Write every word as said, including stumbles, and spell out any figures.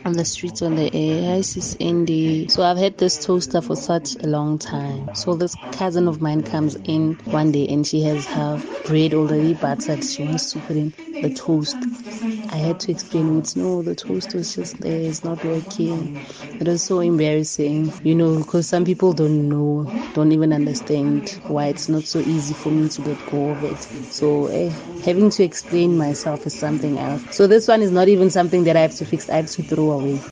on the streets on the air. Hi, sis Andy. So I've had this toaster for such a long time. So this cousin of mine comes in one day and she has her bread already buttered. She wants to put in the toast. I had to explain it. No, the toast was just there. It's not working. It was so embarrassing, you know, because some people don't know, don't even understand why it's not so easy for me to let go of it. So eh, having to explain myself is something else. So this one is not even something that I have to fix. I have to throw away.